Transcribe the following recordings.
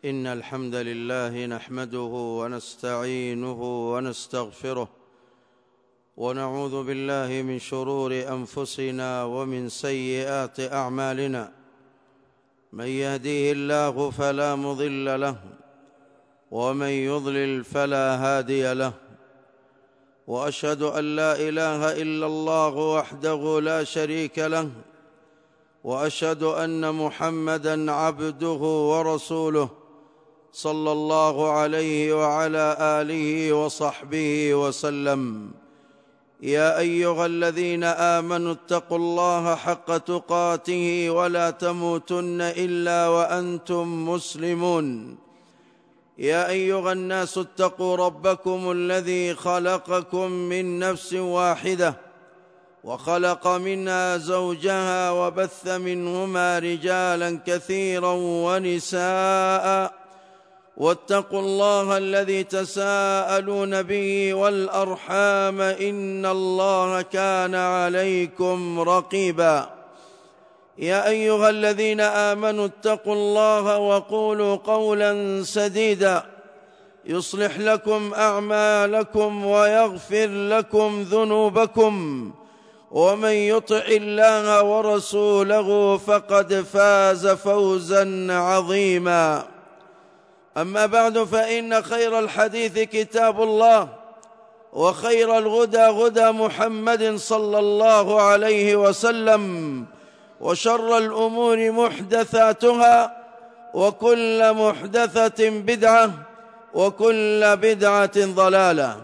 إن الحمد لله نحمده ونستعينه ونستغفره ونعوذ بالله من شرور أنفسنا ومن سيئات أعمالنا. من يهديه الله فلا مضل له ومن يضلل فلا هادي له، وأشهد أن لا إله إلا الله وحده لا شريك له، وأشهد أن محمدًا عبده ورسوله صلى الله عليه وعلى آله وصحبه وسلم. يا أيها الذين آمنوا اتقوا الله حق تقاته ولا تموتن إلا وأنتم مسلمون. يا أيها الناس اتقوا ربكم الذي خلقكم من نفس واحدة وخلق منها زوجها وبث منهما رجالا كثيرا ونساء، واتقوا الله الذي تساءلون به والأرحام إن الله كان عليكم رقيبا. يا أيها الذين آمنوا اتقوا الله وقولوا قولا سديدا يصلح لكم أعمالكم ويغفر لكم ذنوبكم، ومن يطع الله ورسوله فقد فاز فوزا عظيما. أما بعد، فإن خير الحديث كتاب الله، وخير الهدى هدى محمد صلى الله عليه وسلم، وشر الأمور محدثاتها، وكل محدثة بدعة، وكل بدعة ضلالة.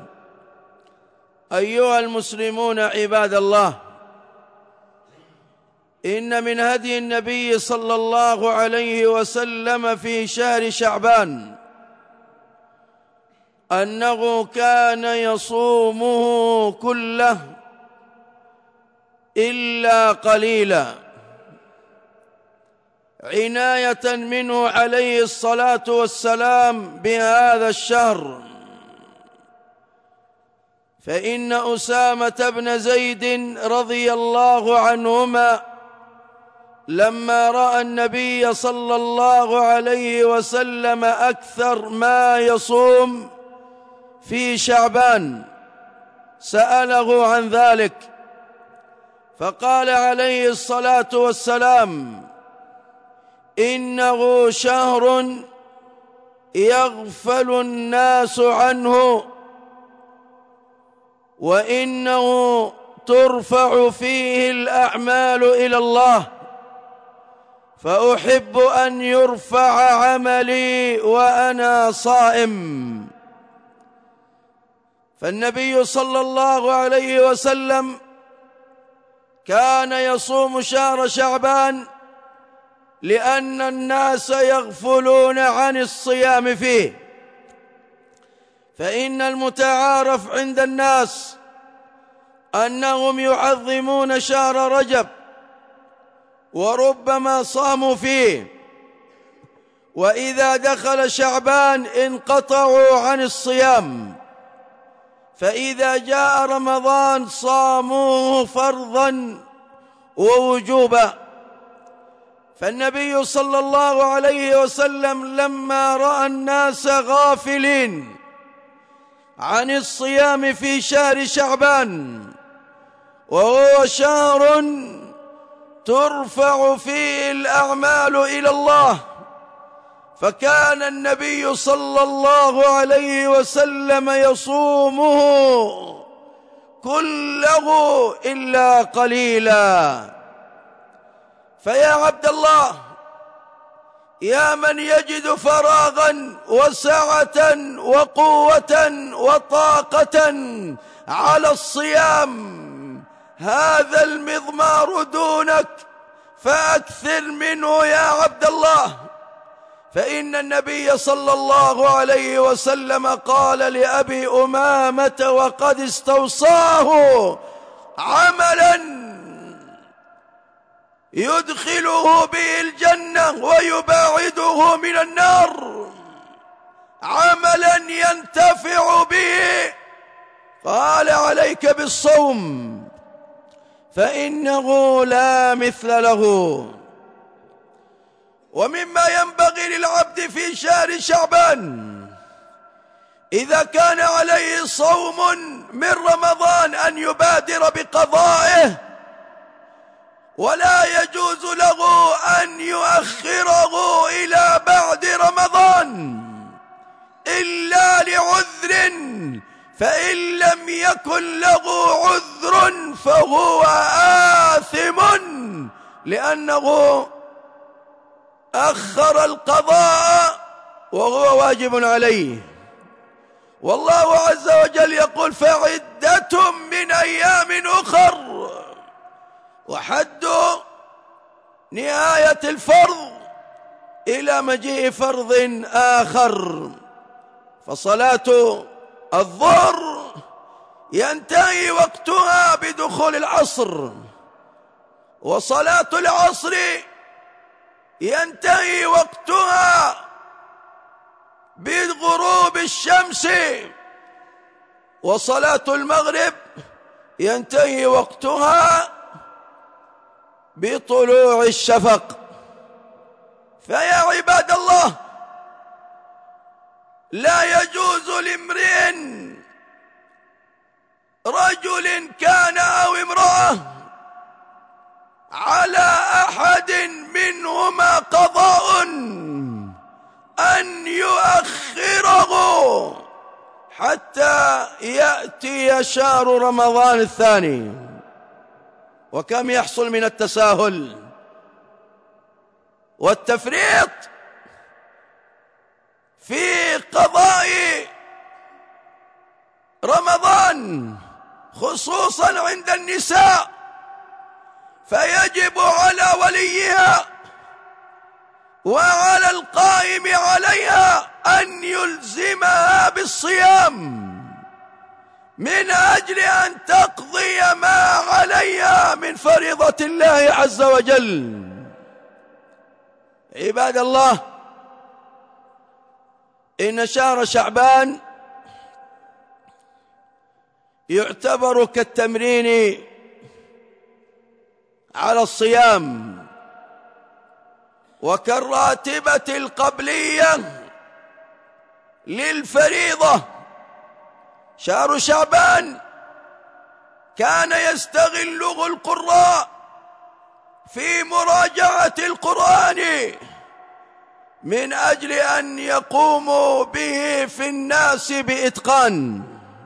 أيها المسلمون عباد الله، إن من هدي النبي صلى الله عليه وسلم في شهر شعبان أنه كان يصومه كله إلا قليلا، عناية منه عليه الصلاة والسلام بهذا الشهر. فإن أسامة بن زيد رضي الله عنهما لما رأى النبي صلى الله عليه وسلم أكثر ما يصوم في شعبان سأله عن ذلك، فقال عليه الصلاة والسلام: إنه شهر يغفل الناس عنه، وإنه ترفع فيه الأعمال إلى الله، فأحب أن يرفع عملي وأنا صائم. فالنبي صلى الله عليه وسلم كان يصوم شهر شعبان لأن الناس يغفلون عن الصيام فيه. فإن المتعارف عند الناس أنهم يعظمون شهر رجب وربما صاموا فيه، وإذا دخل شعبان انقطعوا عن الصيام، فإذا جاء رمضان صاموه فرضا ووجوبا. فالنبي صلى الله عليه وسلم لما رأى الناس غافلين عن الصيام في شهر شعبان، وهو شهر ترفع فيه الأعمال إلى الله، فكان النبي صلى الله عليه وسلم يصومه كله إلا قليلا. فيا عبد الله، يا من يجد فراغا وسعة وقوة وطاقة على الصيام، هذا المضمار دونك فأكثر منه يا عبد الله. فإن النبي صلى الله عليه وسلم قال لأبي أمامة وقد استوصاه عملا يدخله به الجنة ويباعده من النار، عملا ينتفع به، قال: عليك بالصوم فإنه لا مثل له. ومما ينبغي للعبد في شهر شعبان إذا كان عليه صوم من رمضان أن يبادر بقضائه، ولا يجوز له أن يؤخره إلى بعد رمضان إلا لعذر، فإن لم يكن له عذر فهو آثم لأنه أخر القضاء وهو واجب عليه. والله عز وجل يقول فعدة من أيام أخر، وحد نهاية الفرض إلى مجيء فرض آخر. فصلاة الظهر ينتهي وقتها بدخول العصر، وصلاة العصر ينتهي وقتها بغروب الشمس، وصلاة المغرب ينتهي وقتها بطلوع الشفق. فيا عباد الله، لا يجوز لامرئ رجل كان أو امرأة على أحد منهما قضاء أن يؤخره حتى يأتي شهر رمضان الثاني. وكم يحصل من التساهل والتفريط في قضاء رمضان خصوصا عند النساء، فيجب على وليها وعلى القائم عليها أن يلزمها بالصيام من أجل أن تقضي ما عليها من فريضة الله عز وجل. عباد الله، إن شهر شعبان يعتبر كالتمرين على الصيام وكالراتبة القبلية للفريضة. شهر شعبان كان يستغله القراء في مراجعة القرآن من أجل أن يقوموا به في الناس بإتقان.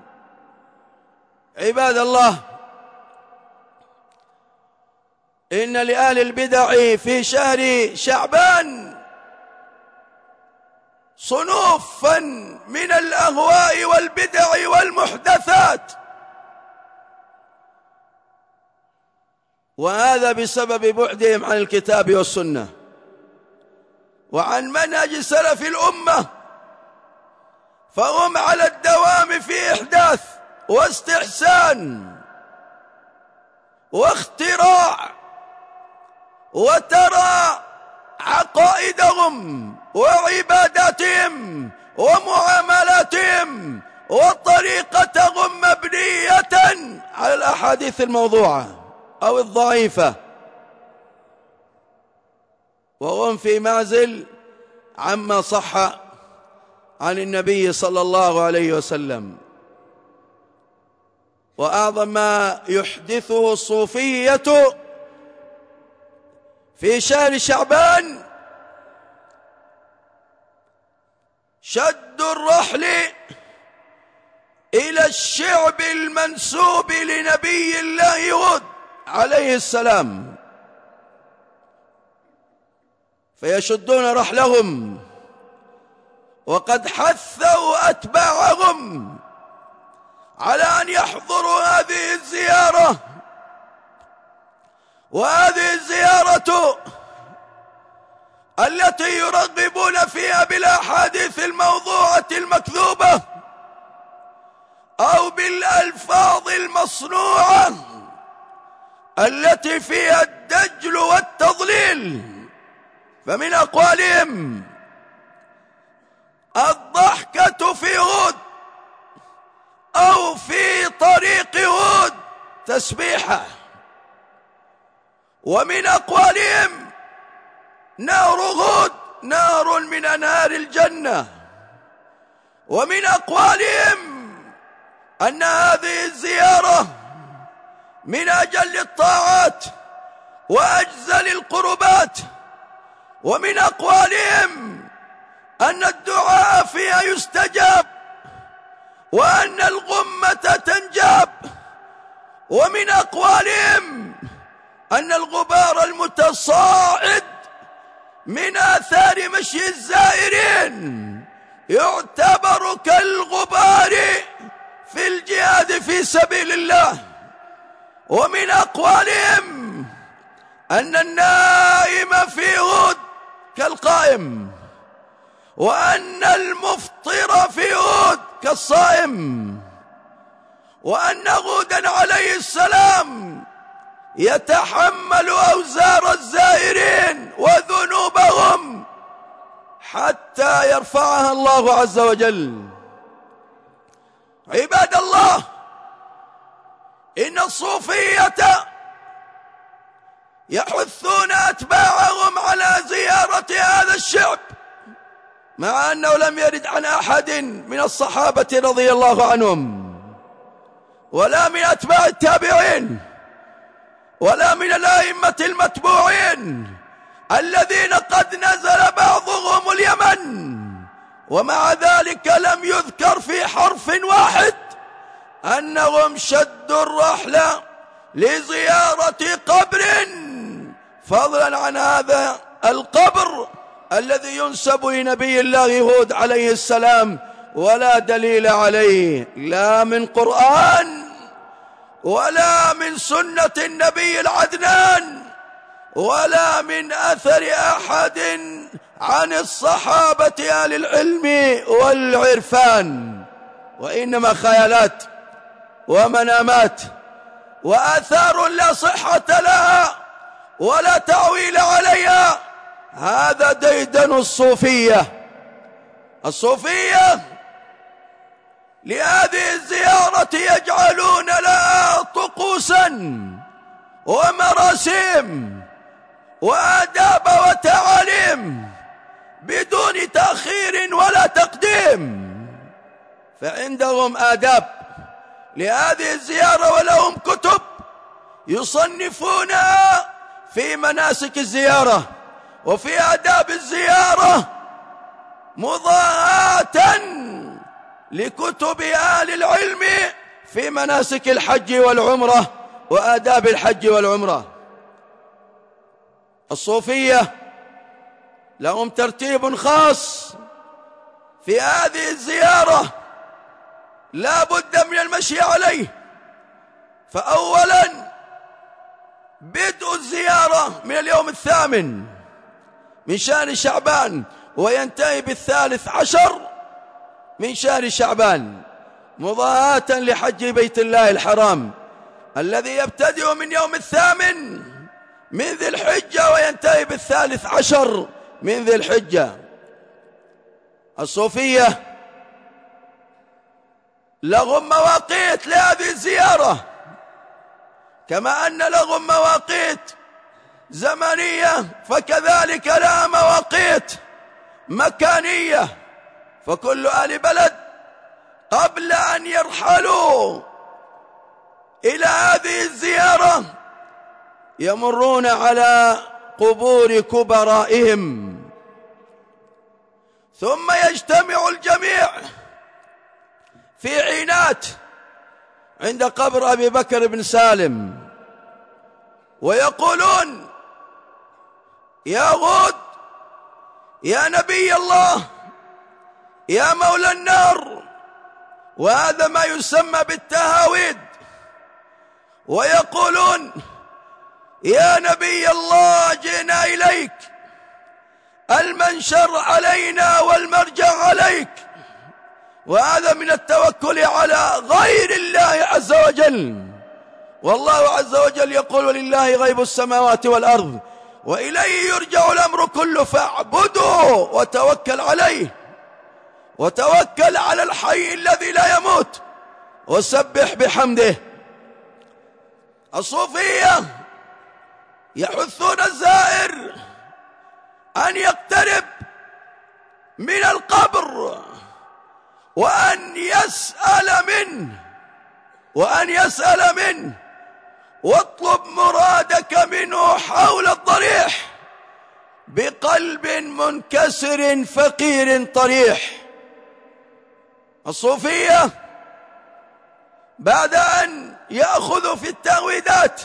عباد الله، إن لأهل البدع في شهر شعبان صنوفا من الأهواء والبدع والمحدثات، وهذا بسبب بعدهم عن الكتاب والسنة وعن منهج سلف الأمة، فهم على الدوام في إحداث واستحسان واختراع. وترى عقائدهم وعباداتهم ومعاملاتهم وطريقتهم مبنية على الأحاديث الموضوعة أو الضعيفة، وهم في معزل عما صح عن النبي صلى الله عليه وسلم. وأعظم ما يحدثه الصوفية في شهر شعبان شد الرحل إلى الشعب المنسوب لنبي الله هود عليه السلام، فيشدون رحلهم، وقد حثوا أتباعهم على أن يحضروا هذه الزيارة. وهذه الزيارة التي يرغبون فيها بالأحاديث الموضوعة المكذوبة أو بالألفاظ المصنوعة التي فيها الدجل والتضليل. فمن أقوالهم الضحكة في هود أو في طريق هود تسبيحة. ومن أقوالهم نار هود نار من أنهار الجنة. ومن أقوالهم أن هذه الزيارة من أجل الطاعات وأجزل القربات. ومن أقوالهم أن الدعاء فيها يستجاب وأن الغمة تنجاب. ومن أقوالهم أن الغبار المتصاعد من آثار مشي الزائرين يعتبر كالغبار في الجهاد في سبيل الله. ومن أقوالهم أن النائم في هود كالقائم، وأن المفطر في هود كالصائم، وأن هودا عليه السلام يتحمل أوزار الزائرين وذنوبهم حتى يرفعها الله عز وجل. عباد الله، إن الصوفية يحثون أتباعهم على زيارة هذا الشعب، مع أنه لم يرد عن أحد من الصحابة رضي الله عنهم، ولا من أتباع التابعين، ولا من الأئمة المتبوعين الذين قد نزل بعضهم اليمن، ومع ذلك لم يذكر في حرف واحد أنهم شدوا الرحلة لزيارة قبر، فضلا عن هذا القبر الذي ينسب لنبي الله هود عليه السلام، ولا دليل عليه لا من قرآن ولا من سنة النبي العدنان ولا من أثر أحد عن الصحابة أهل العلم والعرفان، وإنما خيالات ومنامات وآثار لا صحة لها ولا تعويل عليها. هذا ديدن الصوفية. الصوفية لهذه الزيارة يجعلون لها طقوسا ومراسم وآداب وتعاليم بدون تأخير ولا تقديم. فعندهم آداب لهذه الزيارة، ولهم كتب يصنفونها في مناسك الزيارة وفي آداب الزيارة مضاهاة لكتب أهل العلم في مناسك الحج والعمرة وآداب الحج والعمرة. الصوفية لهم ترتيب خاص في هذه الزيارة لا بد من المشي عليه. فأولا بدء الزيارة من اليوم 8 من شهر شعبان وينتهي 13 من شهر شعبان، مضاهاة لحج بيت الله الحرام الذي يبتدئ من يوم 8 من ذي الحجة وينتهي 13 من ذي الحجة. الصوفية لهم مواقيت لهذه الزيارة، كما أن لهم مواقيت زمنية فكذلك لها مواقيت مكانية. فكل أهل بلد قبل أن يرحلوا إلى هذه الزيارة يمرون على قبور كبرائهم، ثم يجتمع الجميع في عينات عند قبر أبي بكر بن سالم ويقولون: يا هود، يا نبي الله، يا مولى النار. وهذا ما يسمى بالتهاويد. ويقولون: يا نبي الله، جئنا إليك، المنشر علينا والمرجع عليك. وهذا من التوكل على غير الله عز وجل. والله عز وجل يقول: ولله غيب السماوات والأرض وإليه يرجع الأمر كله فاعبده وتوكل عليه، وتوكل على الحي الذي لا يموت، وسبح بحمده. الصوفية يحثون الزائر أن يقترب من القبر وأن يسأل منه واطلب مرادك منه حول الضريح بقلب منكسر فقير طريح. الصوفية بعد أن يأخذوا في التعويذات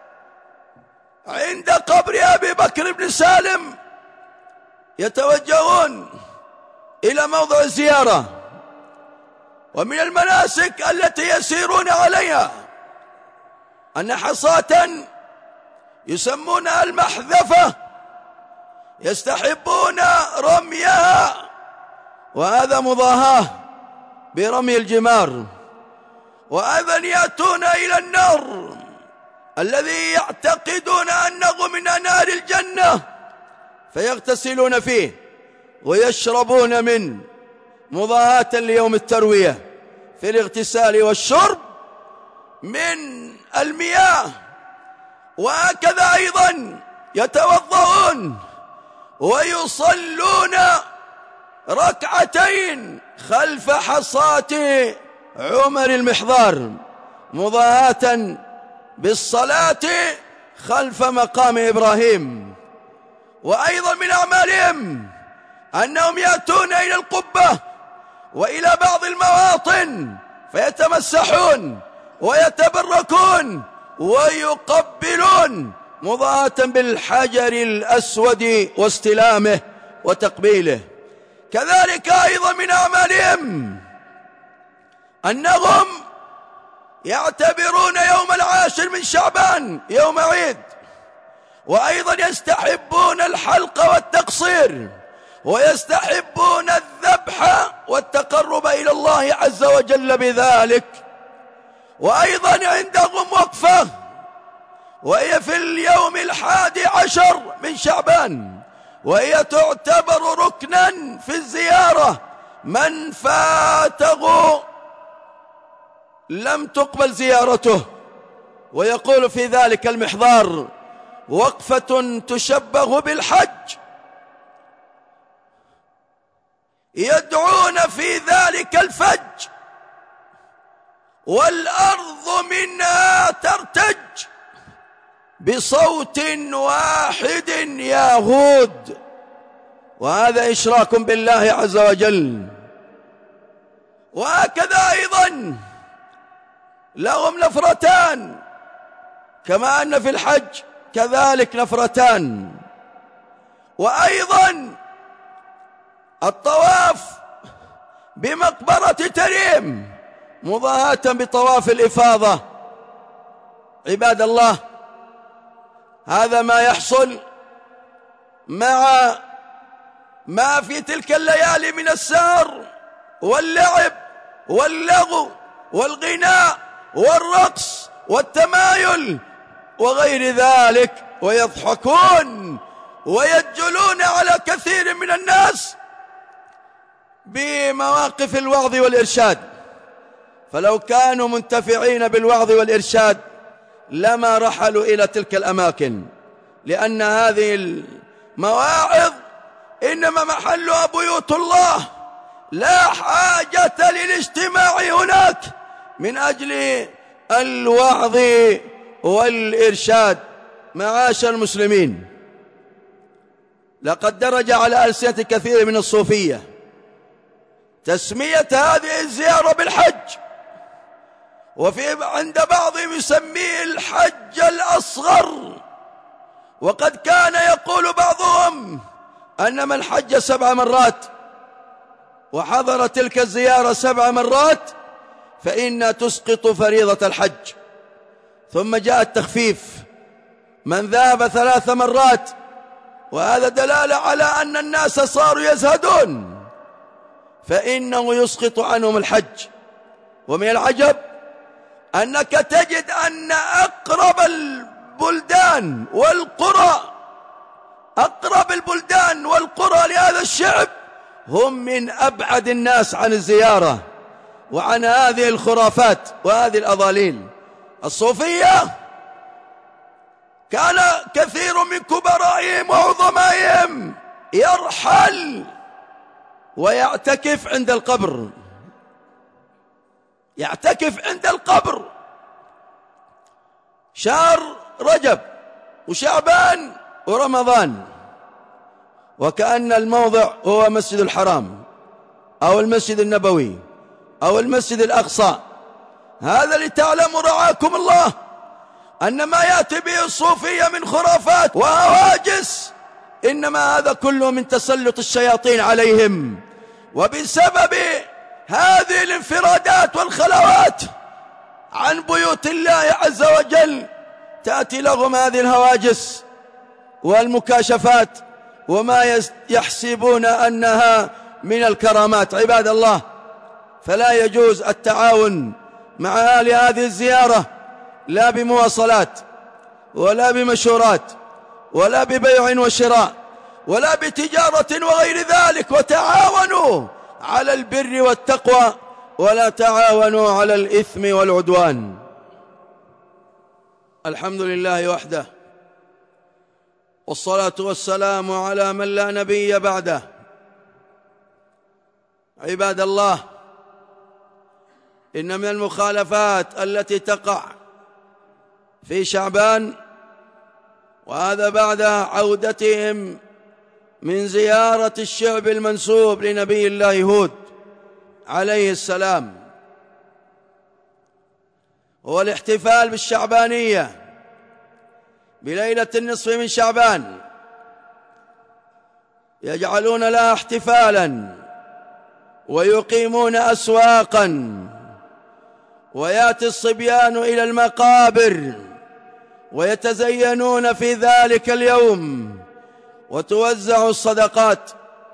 عند قبر أبي بكر بن سالم يتوجهون إلى موضع الزيارة، ومن المناسك التي يسيرون عليها أن حصاة يسمونها المحذفة يستحبون رميها، وهذا مضاهاة برمي الجمار. وأيضا يأتون إلى النار الذي يعتقدون أنه من أنهار الجنة فيغتسلون فيه ويشربون منه مضاهاة ليوم التروية في الاغتسال والشرب من المياه. وهكذا أيضا يتوضؤون ويصلون ركعتين خلف حصاة عمر المحضار مضاهاة بالصلاة خلف مقام إبراهيم. وأيضا من أعمالهم أنهم يأتون إلى القبة وإلى بعض المواطن فيتمسحون ويتبركون ويقبلون مضاهاة بالحجر الأسود واستلامه وتقبيله. كذلك أيضا من أعمالهم أنهم يعتبرون يوم العاشر من شعبان يوم عيد، وأيضا يستحبون الحلق والتقصير، ويستحبون الذبح والتقرب إلى الله عز وجل بذلك. وأيضا عندهم وقفة وهي في اليوم 11 من شعبان، وهي تعتبر ركنا في الزيارة، من فاته لم تقبل زيارته. ويقول في ذلك المحضار: وقفة تشبه بالحج، يدعون في ذلك الفج والأرض منها ترتج بصوت واحد يهود. وهذا إشراك بالله عز وجل. وهكذا أيضا لهم نفرتان، كما أن في الحج كذلك نفرتان. وأيضا الطواف بمقبرة تريم مضاهاة بطواف الإفاضة. عباد الله، هذا ما يحصل مع ما في تلك الليالي من السهر واللعب واللغو والغناء والرقص والتمايل وغير ذلك، ويضحكون ويجلون على كثير من الناس بمواقف الوعظ والإرشاد. فلو كانوا منتفعين بالوعظ والإرشاد لما رحلوا إلى تلك الأماكن، لأن هذه المواعظ إنما محلها بيوت الله، لا حاجة للاجتماع هناك من أجل الوعظ والإرشاد. معاشر المسلمين، لقد درج على ألسنة كثير من الصوفية تسمية هذه الزيارة بالحج، وفي عند بعضهم يسميه الحج الأصغر. وقد كان يقول بعضهم أن من حج 7 مرات وحضر تلك الزيارة 7 مرات فإنها تسقط فريضة الحج. ثم جاء التخفيف: من ذهب 3 مرات، وهذا دلالة على أن الناس صاروا يزهدون، فإنه يسقط عنهم الحج. ومن العجب أنك تجد أن أقرب البلدان والقرى لهذا الشعب هم من أبعد الناس عن الزيارة وعن هذه الخرافات وهذه الأضاليل. الصوفية كان كثير من كبرائهم وعظمائهم يرحل ويعتكف عند القبر، يعتكف عند القبر. شهر رجب وشعبان ورمضان، وكأن الموضع هو مسجد الحرام أو المسجد النبوي أو المسجد الأقصى. هذا لتعلموا رعاكم الله أن ما يأتي به الصوفية من خرافات وهواجس إنما هذا كله من تسلط الشياطين عليهم، وبسبب هذه الانفرادات والخلوات عن بيوت الله عز وجل تأتي لهم هذه الهواجس والمكاشفات وما يحسبون أنها من الكرامات. عباد الله، فلا يجوز التعاون مع أهل هذه الزيارة لا بمواصلات ولا بمشورات ولا ببيع وشراء ولا بتجارة وغير ذلك، وتعاونوا على البر والتقوى ولا تعاونوا على الإثم والعدوان. الحمد لله وحده، والصلاة والسلام على من لا نبي بعده. عباد الله، إن من المخالفات التي تقع في شعبان، وهذا بعد عودتهم من زيارة الشعب المنسوب لنبي الله هود عليه السلام، هو الاحتفال بالشعبانية بليلة النصف من شعبان، يجعلون لها احتفالا ويقيمون أسواقا، ويأتي الصبيان إلى المقابر ويتزينون في ذلك اليوم، وتوزع الصدقات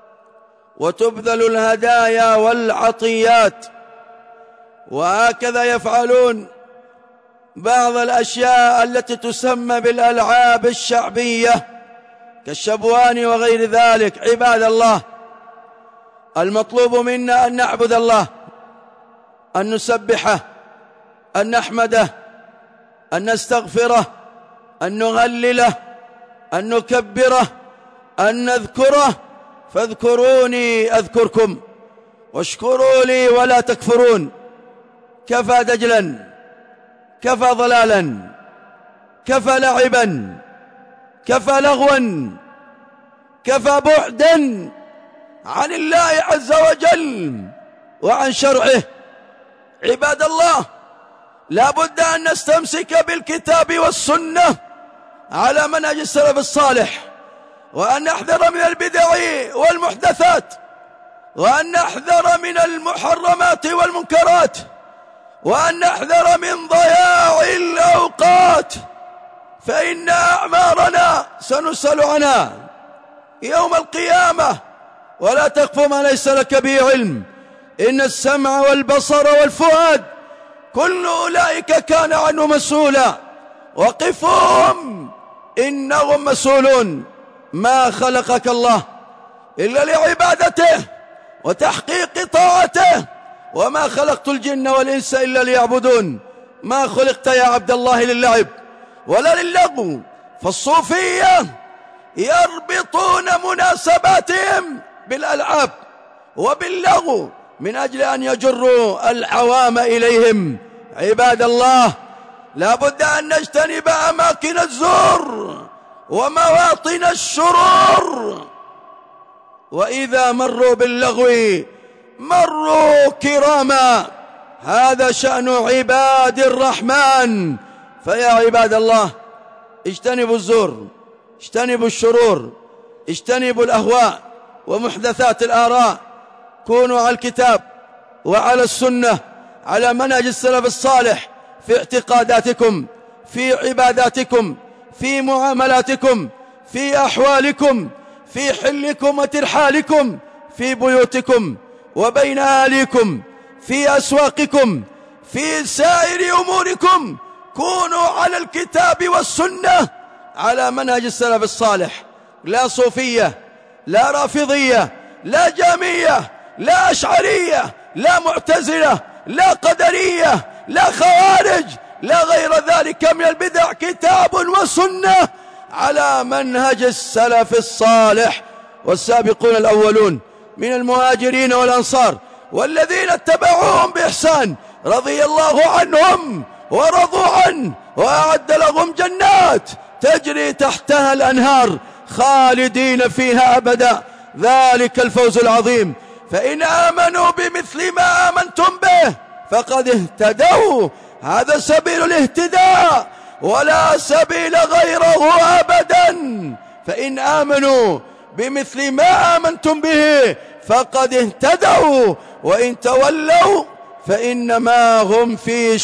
وتبذل الهدايا والعطيات. وهكذا يفعلون بعض الأشياء التي تسمى بالألعاب الشعبية كالشبوان وغير ذلك. عباد الله، المطلوب منا أن نعبد الله، أن نسبحه، أن نحمده، أن نستغفره، أن نهلله، أن نكبره، أن نذكره. فاذكروني أذكركم واشكروا لي ولا تكفرون. كفى دجلا، كفى ضلالا، كفى لعبا، كفى لغوا، كفى بعدا عن الله عز وجل وعن شرعه. عباد الله، لا بد أن نستمسك بالكتاب والسنة على منهج السلف الصالح، وأن نحذر من البدع والمحدثات، وأن نحذر من المحرمات والمنكرات، وأن نحذر من ضياع الأوقات، فإن أعمارنا سنسأل عنها يوم القيامة. ولا تقف ما ليس لك به علم، إن السمع والبصر والفؤاد كل أولئك كان عنه مسؤولا. وقفهم إنهم مسؤولون. ما خلقك الله إلا لعبادته وتحقيق طاعته، وما خلقت الجن والإنس إلا ليعبدون. ما خلقت يا عبد الله للعب ولا للغو. فالصوفية يربطون مناسباتهم بالألعاب وباللغو من أجل أن يجروا العوام إليهم. عباد الله، لا بد أن نجتنب أماكن الزور ومواطن الشرور، وإذا مروا باللغو مروا كراما. هذا شأن عباد الرحمن. فيا عباد الله، اجتنبوا الزور، اجتنبوا الشرور، اجتنبوا الأهواء ومحدثات الآراء. كونوا على الكتاب وعلى السنة، على منهج السلف الصالح في اعتقاداتكم، في عباداتكم، في معاملاتكم، في أحوالكم، في حلكم وترحالكم، في بيوتكم وبين أهاليكم، في أسواقكم، في سائر أموركم. كونوا على الكتاب والسنة على منهج السلف الصالح، لا صوفية، لا رافضية، لا جامية، لا أشعرية، لا معتزلة، لا قدرية، لا خوارج، لا غير ذلك من البدع. كتاب وسنة على منهج السلف الصالح. والسابقون الأولون من المهاجرين والأنصار والذين اتبعوهم بإحسان رضي الله عنهم ورضوا عنه وأعد لهم جنات تجري تحتها الأنهار خالدين فيها أبدا، ذلك الفوز العظيم. فإن آمنوا بمثل ما آمنتم به فقد اهتدوا، هذا سبيل الاهتداء ولا سبيل غيره أبدا. فإن آمنوا بمثل ما آمنتم به فقد اهتدوا، وإن تولوا فإنما هم في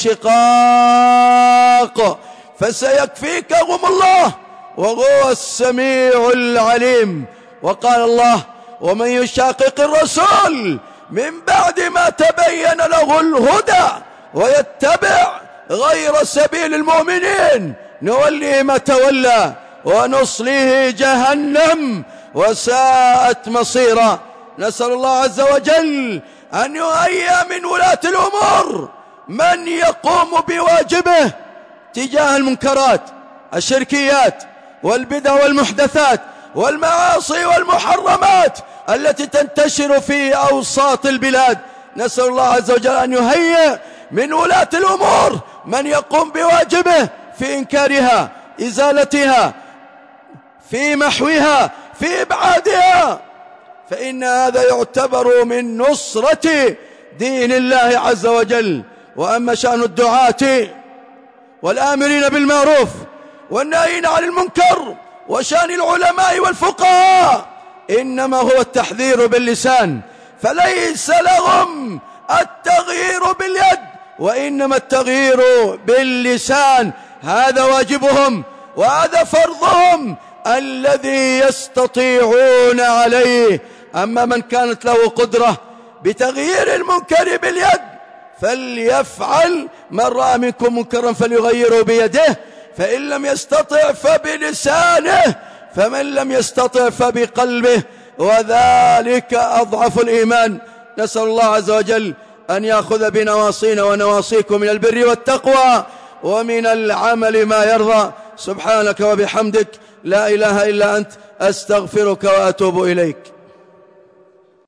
شقاق، فسيكفيكهم الله وهو السميع العليم. وقال الله: ومن يشاقق الرسول من بعد ما تبين له الهدى ويتبع غير سبيل المؤمنين نوليه ما تولى ونصليه جهنم وساءت مصيرا. نسأل الله عز وجل أن يهيئ من ولاة الأمور من يقوم بواجبه تجاه المنكرات، الشركيات والبدع والمحدثات والمعاصي والمحرمات التي تنتشر في أوساط البلاد. نسأل الله عز وجل أن يهيئ من ولاة الأمور من يقوم بواجبه في إنكارها، إزالتها، في محوها، في إبعادها، فإن هذا يعتبر من نصرة دين الله عز وجل. وأما شأن الدعاة والآمرين بالمعروف والناهين عن المنكر وشأن العلماء والفقهاء إنما هو التحذير باللسان، فليس لهم التغيير باليد وإنما التغيير باللسان، هذا واجبهم وهذا فرضهم الذي يستطيعون عليه. أما من كانت له قدرة بتغيير المنكر باليد فليفعل، من رأى منكم منكرا فليغيره بيده، فإن لم يستطع فبلسانه، فمن لم يستطع فبقلبه، وذلك أضعف الإيمان. نسأل الله عز وجل أن يأخذ بنواصينا ونواصيكم من البر والتقوى ومن العمل ما يرضى. سبحانك وبحمدك لا إله إلا أنت، أستغفرك وأتوب إليك.